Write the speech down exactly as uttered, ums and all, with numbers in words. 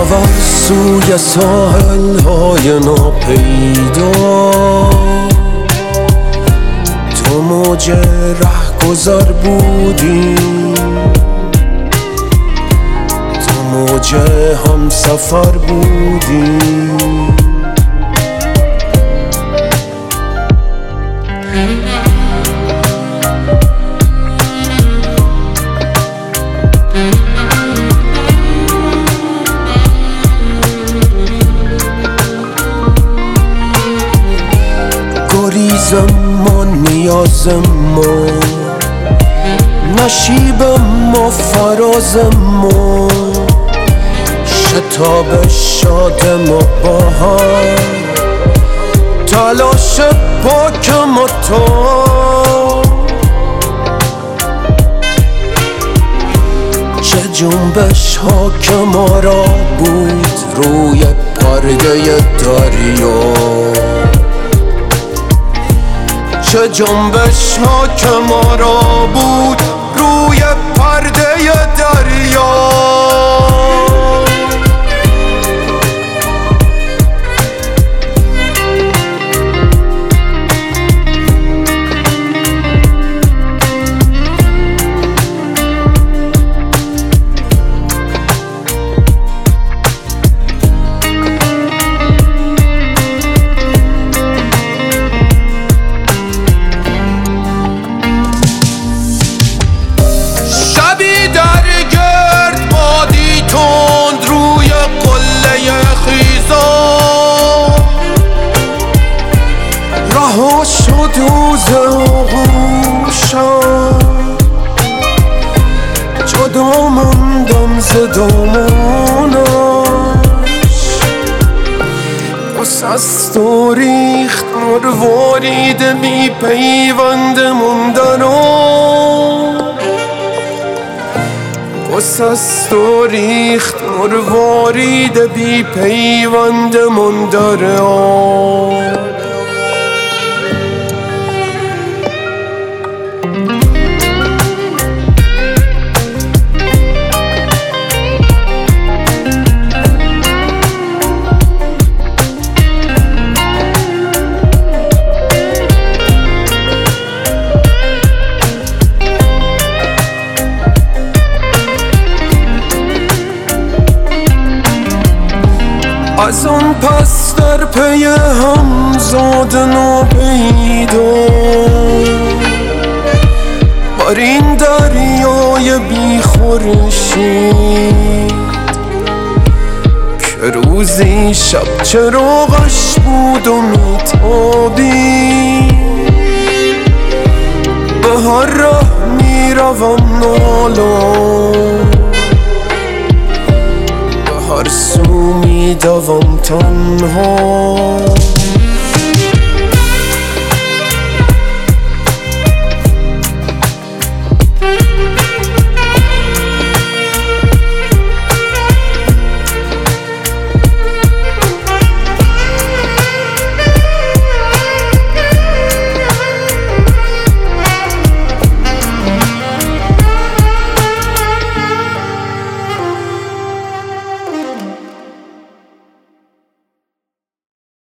آور سوی ساحل های ناپیدا، تو موج رهگذر بودی، تو موج همسفر بودی. گریزم ما نیازم ما، نشیبم ما فرازم ما، شتاب شاد ما با هم، تلاش پاک ما تو. چه جنبش ها که ما را بود روی پرده دریا، چه جنبش ها که ما را بود روی پرده دریا. رها شد روز آغوشم، جدا ماندم ز دامانش، قصست و ریخت مروارید بی پیوند موندنم، قصست و ریخت مروارید بی پیوند موندنم. از آن پس در پی هم زاد ناپیدا، بر این دریای بی خورشید که روزی شب چراغش بود و میتابید، به هر راه میروم نالان، هر سو می دوام تنها.